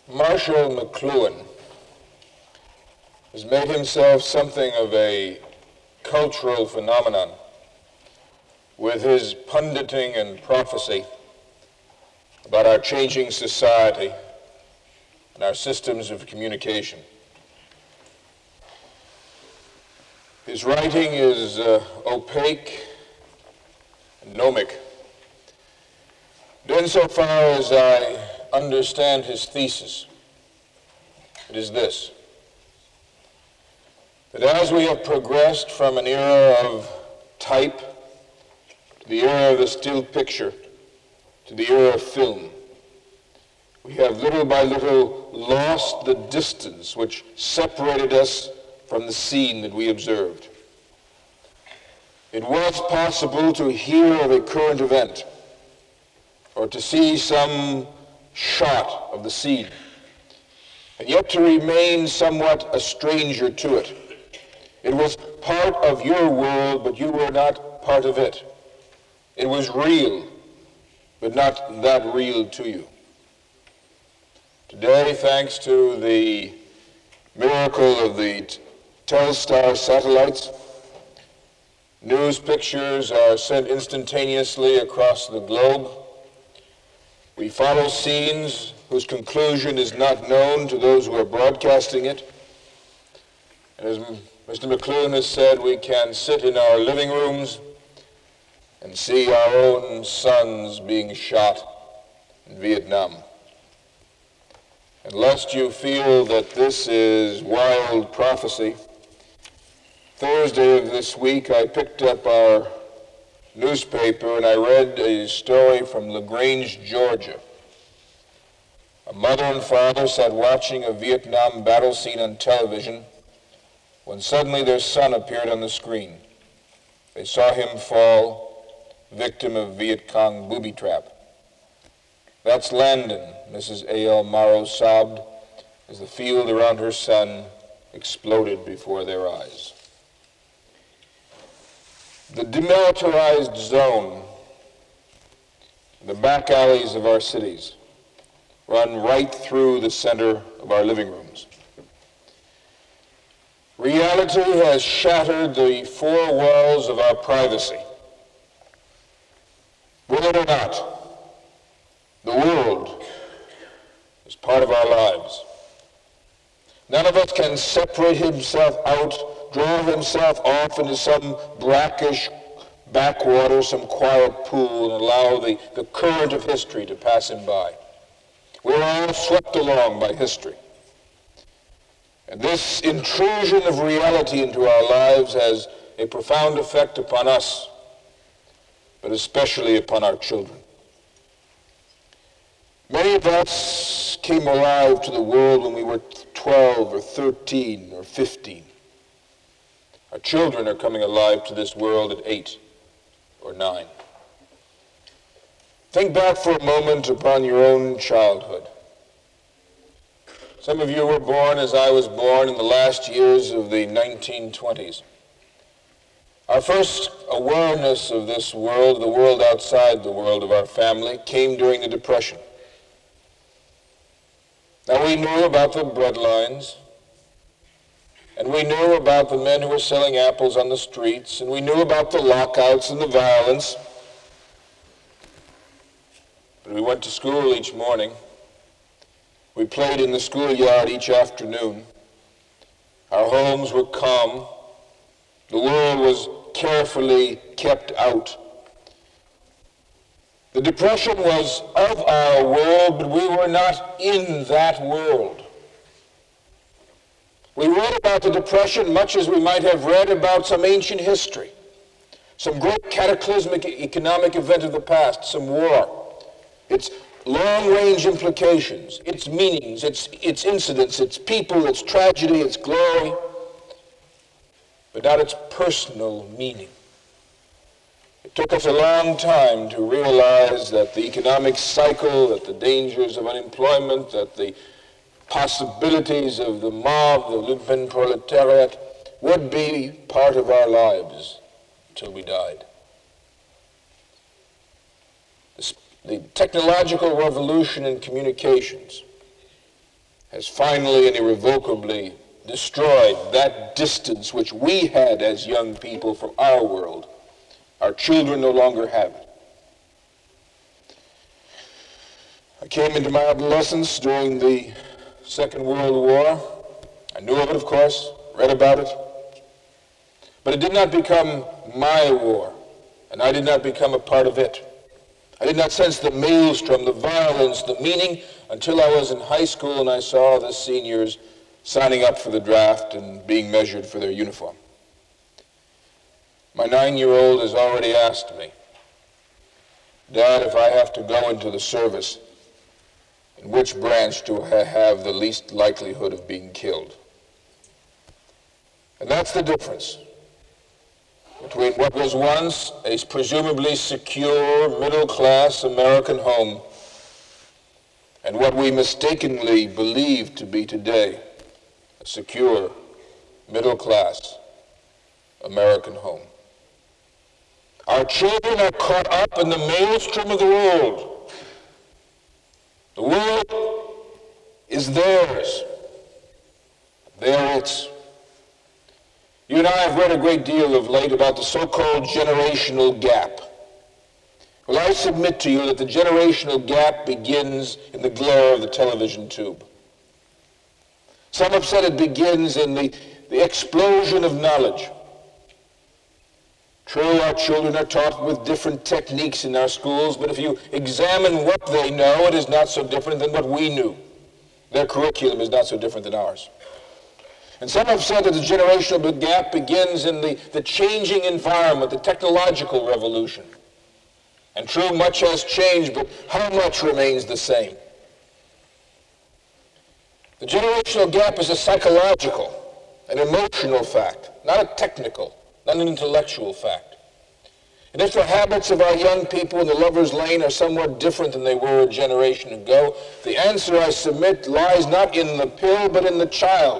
Marshall McLuhan has made himself something of a cultural phenomenon with his punditing and prophecy about our changing society and our systems of communication. His writing is opaque and gnomic. Insofar as I understand his thesis, it is this: that as we have progressed from an era of type to the era of the still picture to the era of film, we have little by little lost the distance which separated us from the scene that we observed. It was possible to hear of a current event or to see some shot of the scene, and yet to remain somewhat a stranger to it. It was part of your world, but you were not part of it. It was real, but not that real to you. Today, thanks to the miracle of the Telstar satellites, news pictures are sent instantaneously across the globe. We follow scenes whose conclusion is not known to those who are broadcasting it. And as Mr. McLuhan has said, we can sit in our living rooms and see our own sons being shot in Vietnam. And lest you feel that this is wild prophecy, Thursday of this week I picked up our newspaper and I read a story from LaGrange, Georgia. A mother and father sat watching a Vietnam battle scene on television when suddenly their son appeared on the screen. They saw him fall, victim of Viet Cong booby trap. "That's Landon," Mrs. A.L. Morrow sobbed as the field around her son exploded before their eyes. The demilitarized zone, the back alleys of our cities, run right through the center of our living rooms. Reality has shattered the four walls of our privacy. Will it or not, the world is part of our lives. None of us can separate himself out, draw himself off into some brackish backwater, some quiet pool, and allow the current of history to pass him by. We're all swept along by history. And this intrusion of reality into our lives has a profound effect upon us, but especially upon our children. Many of us came alive to the world when we were 12 or 13 or 15. Our children are coming alive to this world at 8 or 9. Think back for a moment upon your own childhood. Some of you were born as I was born in the last years of the 1920s. Our first awareness of this world, the world outside the world of our family, came during the Depression. Now, we knew about the breadlines, and we knew about the men who were selling apples on the streets, and we knew about the lockouts and the violence. But we went to school each morning. We played in the schoolyard each afternoon. Our homes were calm. The world was carefully kept out. The Depression was of our world, but we were not in that world. We read about the Depression much as we might have read about some ancient history, some great cataclysmic economic event of the past, some war, its long-range implications, its meanings, its incidents, its people, its tragedy, its glory, but not its personal meaning. It took us a long time to realize that the economic cycle, that the dangers of unemployment, that the possibilities of the mob, the lumpen proletariat, would be part of our lives until we died. The technological revolution in communications has finally and irrevocably destroyed that distance which we had as young people from our world. Our children no longer have it. I came into my adolescence during the Second World War. I knew of it, of course, read about it. But it did not become my war, and I did not become a part of it. I did not sense the maelstrom, the violence, the meaning, until I was in high school and I saw the seniors signing up for the draft and being measured for their uniform. My 9-year-old has already asked me, "Dad, if I have to go into the service, in which branch do I have the least likelihood of being killed?" And that's the difference between what was once a presumably secure, middle-class American home and what we mistakenly believe to be today a secure, middle-class American home. Our children are caught up in the maelstrom of the world. The world is theirs. They're its. You and I have read a great deal of late about the so-called generational gap. Well, I submit to you that the generational gap begins in the glare of the television tube. Some have said it begins in the explosion of knowledge. True, our children are taught with different techniques in our schools, but if you examine what they know, it is not so different than what we knew. Their curriculum is not so different than ours. And some have said that the generational gap begins in the changing environment, the technological revolution. And true, much has changed, but how much remains the same? The generational gap is a psychological, an emotional fact, not a technical, not an intellectual fact. And if the habits of our young people in the lover's lane are somewhat different than they were a generation ago, the answer, I submit, lies not in the pill, but in the child.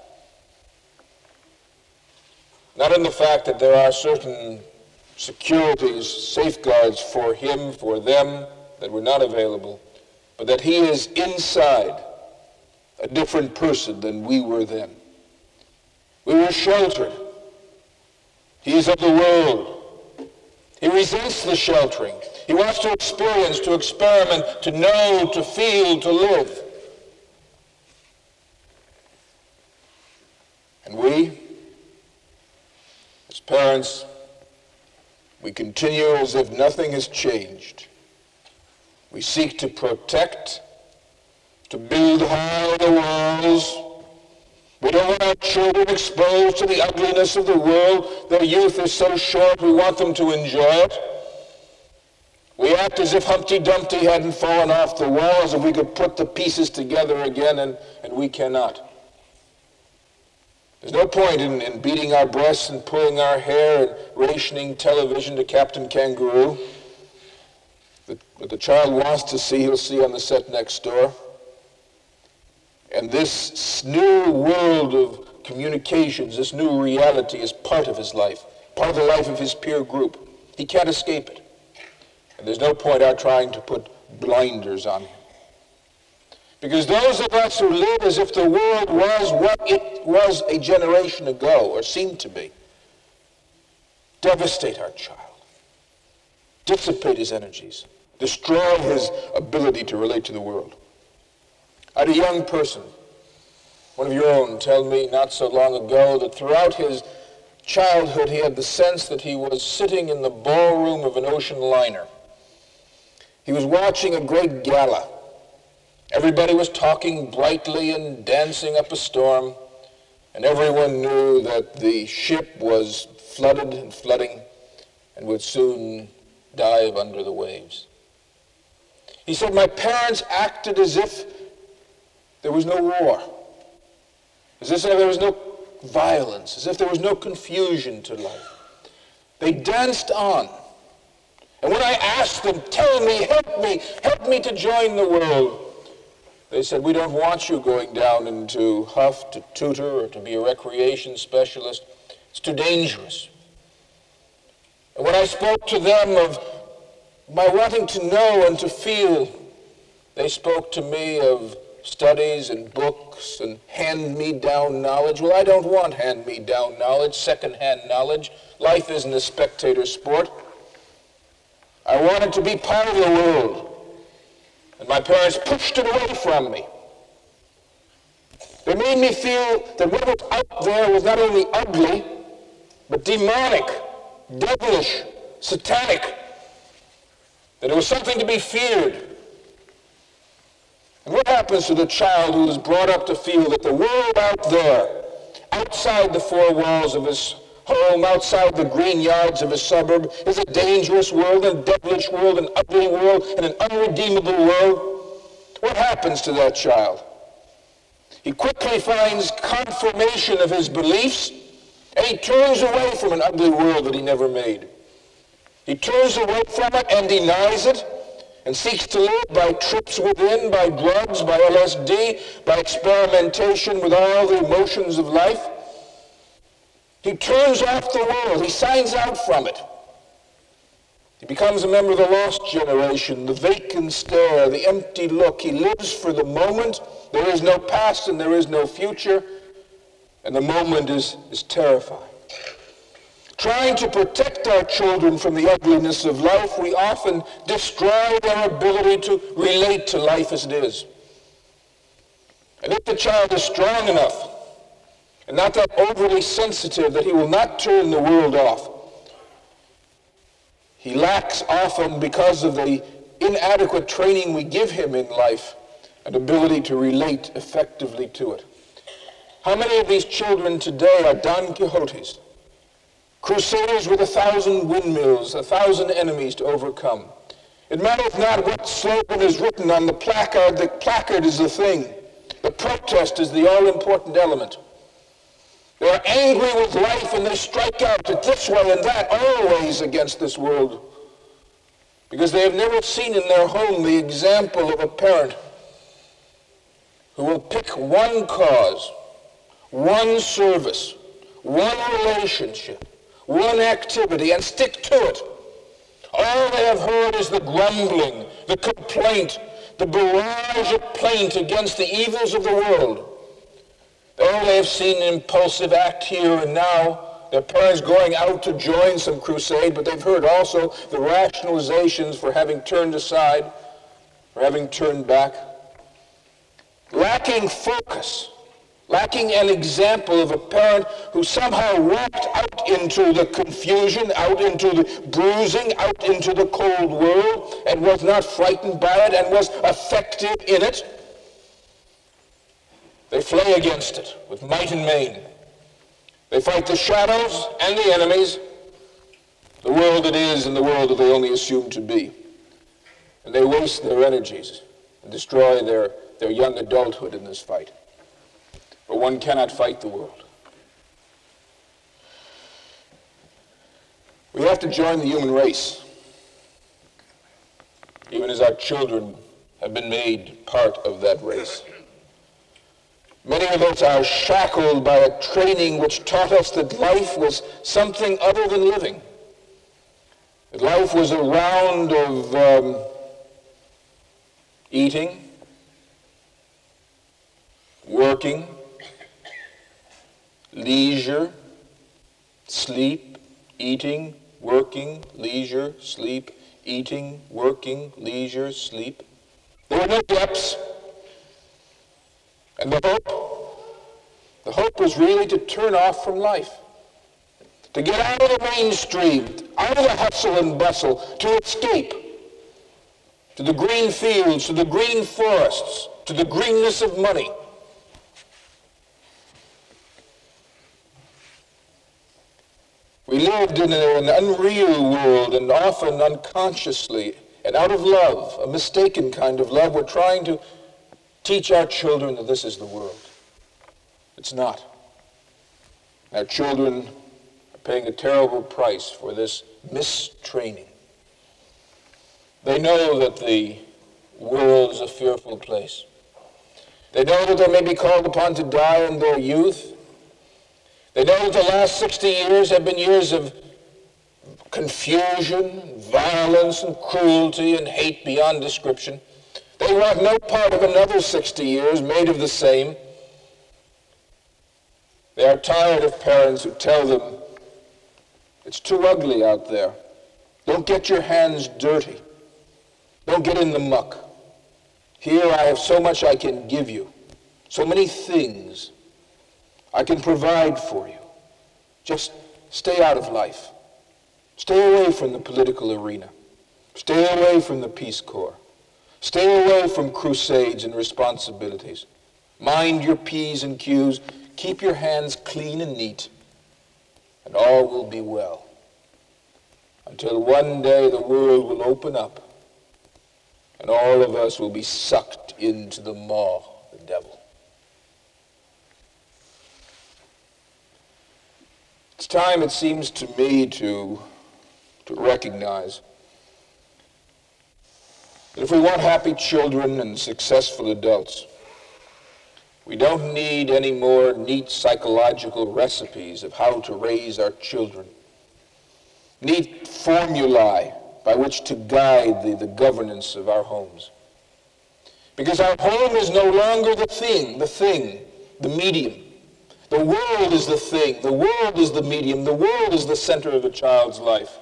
Not in the fact that there are certain securities, safeguards for him, for them, that were not available, but that he is inside a different person than we were then. We were sheltered. He is of the world. He resents the sheltering. He wants to experience, to experiment, to know, to feel, to live. And we, as parents, we continue as if nothing has changed. We seek to protect, to build high the walls. We don't want our children exposed to the ugliness of the world. Their youth is so short, we want them to enjoy it. We act as if Humpty Dumpty hadn't fallen off the wall, as if we could put the pieces together again, and we cannot. There's no point in beating our breasts and pulling our hair and rationing television to Captain Kangaroo. What the child wants to see, he'll see on the set next door. And this new world of communications, this new reality is part of his life, part of the life of his peer group. He can't escape it. And there's no point our trying to put blinders on him. Because those of us who live as if the world was what it was a generation ago, or seemed to be, devastate our child, dissipate his energies, destroy his ability to relate to the world. I had a young person, one of your own, tell me not so long ago that throughout his childhood he had the sense that he was sitting in the ballroom of an ocean liner. He was watching a great gala. Everybody was talking brightly and dancing up a storm, and everyone knew that the ship was flooded and flooding and would soon dive under the waves. He said, my parents acted as if there was no war, as if there was no violence, as if there was no confusion to life. They danced on. And when I asked them, tell me, help me to join the world, they said, we don't want you going down into Huff to tutor or to be a recreation specialist. It's too dangerous. And when I spoke to them of my wanting to know and to feel, they spoke to me of studies and books and hand-me-down knowledge. Well, I don't want hand-me-down knowledge, second-hand knowledge. Life isn't a spectator sport. I wanted to be part of the world, and my parents pushed it away from me. They made me feel that what was out there was not only ugly, but demonic, devilish, satanic, that it was something to be feared. And what happens to the child who is brought up to feel that the world out there, outside the four walls of his home, outside the green yards of his suburb, is a dangerous world, and a devilish world, an ugly world, and an unredeemable world? What happens to that child? He quickly finds confirmation of his beliefs, and he turns away from an ugly world that he never made. He turns away from it and denies it, and seeks to live by trips within, by drugs, by LSD, by experimentation with all the emotions of life. He turns off the world. He signs out from it. He becomes a member of the lost generation, the vacant stare, the empty look. He lives for the moment. There is no past and there is no future, and the moment is terrifying. Trying to protect our children from the ugliness of life, we often destroy their ability to relate to life as it is. And if the child is strong enough and not that overly sensitive that he will not turn the world off, he lacks often, because of the inadequate training we give him in life, an ability to relate effectively to it. How many of these children today are Don Quixotes? Crusaders with 1,000 windmills, 1,000 enemies to overcome. It matters not what slogan is written on the placard is the thing. The protest is the all-important element. They are angry with life and they strike out at this way and that, always against this world, because they have never seen in their home the example of a parent who will pick one cause, one service, one relationship, one activity, and stick to it. All they have heard is the grumbling, the complaint, the barrage of plaint against the evils of the world. All they have seen an impulsive act here and now, their parents going out to join some crusade, but they've heard also the rationalizations for having turned aside, for having turned back. Lacking focus, lacking an example of a parent who somehow walked out into the confusion, out into the bruising, out into the cold world, and was not frightened by it and was effective in it. They flay against it with might and main. They fight the shadows and the enemies, the world that is and the world that they only assume to be. And they waste their energies and destroy their young adulthood in this fight. But one cannot fight the world. We have to join the human race, even as our children have been made part of that race. Many of us are shackled by a training which taught us that life was something other than living. That life was a round of eating, working, leisure, sleep, eating, working, leisure, sleep, eating, working, leisure, sleep. There were no depths. And the hope was really to turn off from life, to get out of the mainstream, out of the hustle and bustle, to escape to the green fields, to the green forests, to the greenness of money. We lived in an unreal world, and often unconsciously and out of love, a mistaken kind of love, we're trying to teach our children that this is the world. It's not. Our children are paying a terrible price for this mistraining. They know that the world is a fearful place. They know that they may be called upon to die in their youth. They know that the last 60 years have been years of confusion, violence, and cruelty, and hate beyond description. They They want no part of another 60 years made of the same. They are tired of parents who tell them, it's too ugly out there. Don't get your hands dirty. Don't get in the muck. Here I have so much I can give you, so many things I can provide for you. Just stay out of life. Stay away from the political arena. Stay away from the Peace Corps. Stay away from crusades and responsibilities. Mind your P's and Q's. Keep your hands clean and neat, and all will be well. Until one day the world will open up, and all of us will be sucked into the maw of the devil. It's time, it seems to me, to recognize that if we want happy children and successful adults, we don't need any more neat psychological recipes of how to raise our children, neat formulae by which to guide the governance of our homes. Because our home is no longer the thing, the medium. The world is the thing, the world is the medium, the world is the center of a child's life.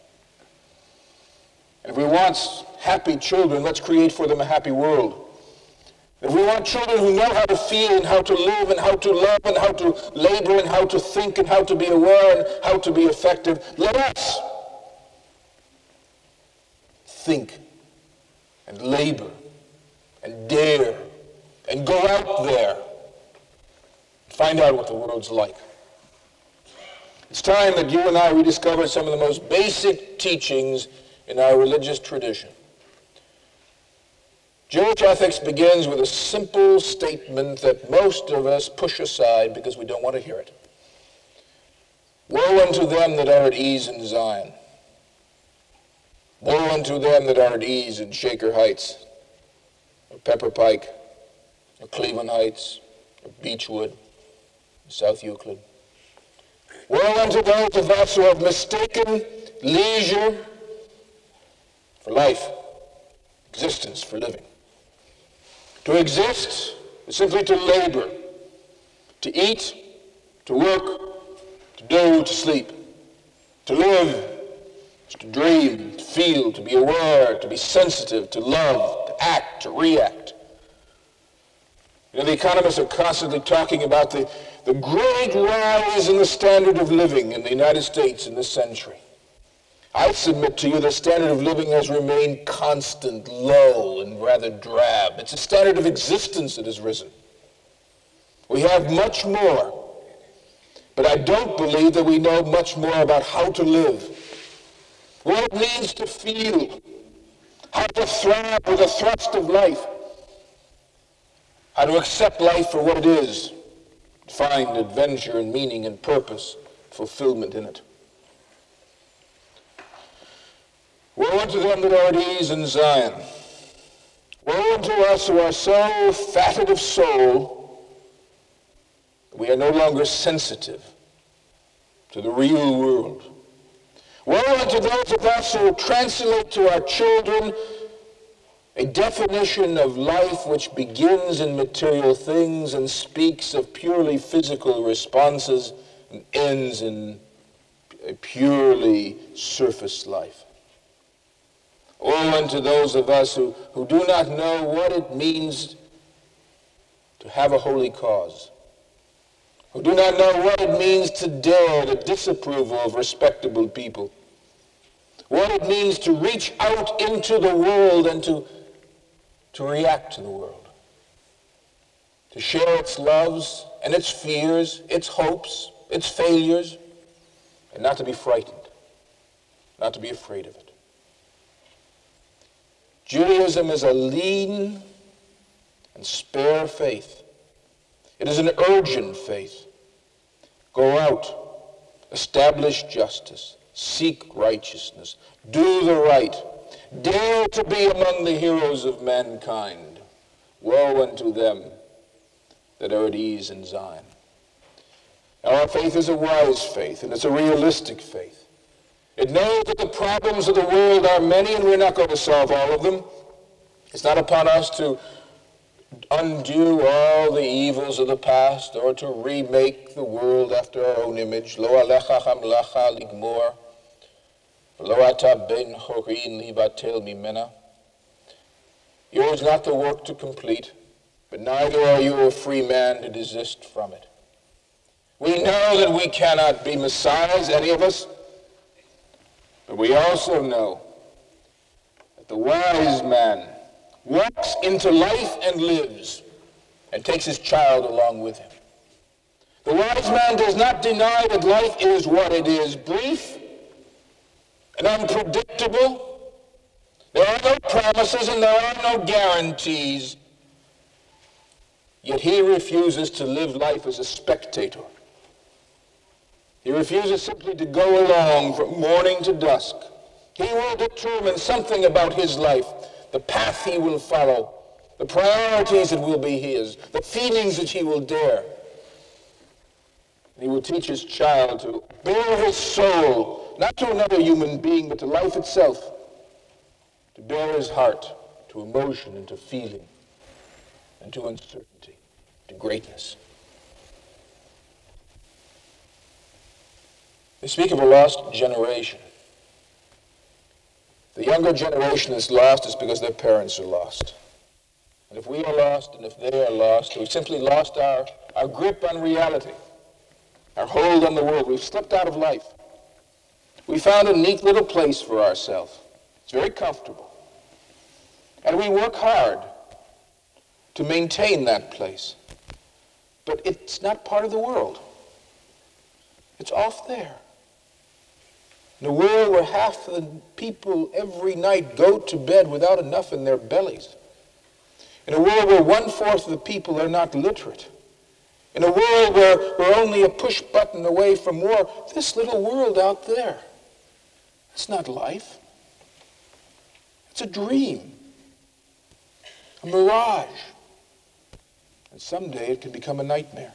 And if we want happy children, let's create for them a happy world. If we want children who know how to feel and how to live and how to love and how to labor and how to think and how to be aware and how to be effective, let us think and labor and dare and go out there and find out what the world's like. It's time that you and I rediscover some of the most basic teachings in our religious tradition. Jewish ethics begins with a simple statement that most of us push aside because we don't want to hear it. Woe unto them that are at ease in Zion. Woe unto them that are at ease in Shaker Heights, or Pepper Pike, or Cleveland Heights, or Beechwood, or South Euclid. Woe unto those of us who have mistaken leisure for life, existence for living. To exist is simply to labor, to eat, to work, to do, to sleep. To live is to dream, to feel, to be aware, to be sensitive, to love, to act, to react. You know, the economists are constantly talking about the great rise in the standard of living in the United States in this century. I submit to you the standard of living has remained constant, low, and rather drab. It's a standard of existence that has risen. We have much more, but I don't believe that we know much more about how to live, what it means to feel, how to thrive with the thrust of life, how to accept life for what it is, find adventure and meaning and purpose, fulfillment in it. Woe unto them that are at ease in Zion. Woe unto us who are so fatted of soul that we are no longer sensitive to the real world. Woe unto those of us who translate to our children a definition of life which begins in material things and speaks of purely physical responses and ends in a purely surface life. Woe unto those of us who do not know what it means to have a holy cause, who do not know what it means to dare the disapproval of respectable people, what it means to reach out into the world and to react to the world, to share its loves and its fears, its hopes, its failures, and not to be frightened, not to be afraid of it. Judaism is a lean and spare faith. It is an urgent faith. Go out, establish justice, seek righteousness, do the right, dare to be among the heroes of mankind. Woe unto them that are at ease in Zion. Now, our faith is a wise faith, and it's a realistic faith. It knows that the problems of the world are many, and we're not going to solve all of them. It's not upon us to undo all the evils of the past or to remake the world after our own image. Lo alecha hamlacha ligmor, lo ata ben chorin libatel mimena. Yours not the work to complete, but neither are you a free man to desist from it. We know that we cannot be messiahs, any of us, but we also know that the wise man walks into life and lives and takes his child along with him. The wise man does not deny that life is what it is, brief and unpredictable. There are no promises and there are no guarantees. Yet he refuses to live life as a spectator. He refuses simply to go along from morning to dusk. He will determine something about his life, the path he will follow, the priorities that will be his, the feelings that he will dare. And he will teach his child to bare his soul, not to another human being, but to life itself, to bare his heart to emotion and to feeling and to uncertainty, to greatness. They speak of a lost generation. The younger generation is lost is because their parents are lost. And if we are lost and if they are lost, we've simply lost our grip on reality, our hold on the world. We've slipped out of life. We found a neat little place for ourselves. It's very comfortable. And we work hard to maintain that place. But it's not part of the world. It's off there. In a world where half the people every night go to bed without enough in their bellies. In a world where 1/4 of the people are not literate. In a world where we're only a push button away from war. This little world out there, it's not life. It's a dream, a mirage. And someday it can become a nightmare.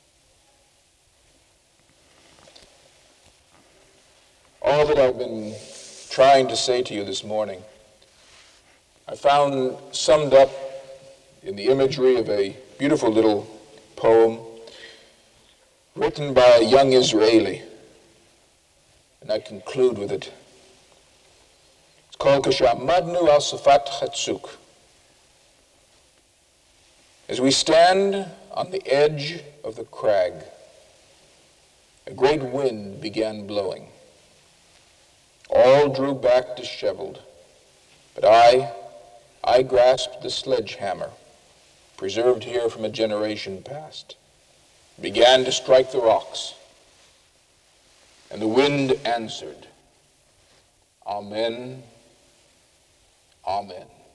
All that I've been trying to say to you this morning, I found summed up in the imagery of a beautiful little poem written by a young Israeli. And I conclude with it. It's called Kashamadnu al Safat Chatzuk. As we stand on the edge of the crag, a great wind began blowing. All drew back disheveled, but I grasped the sledgehammer, preserved here from a generation past, began to strike the rocks, and the wind answered, Amen, Amen.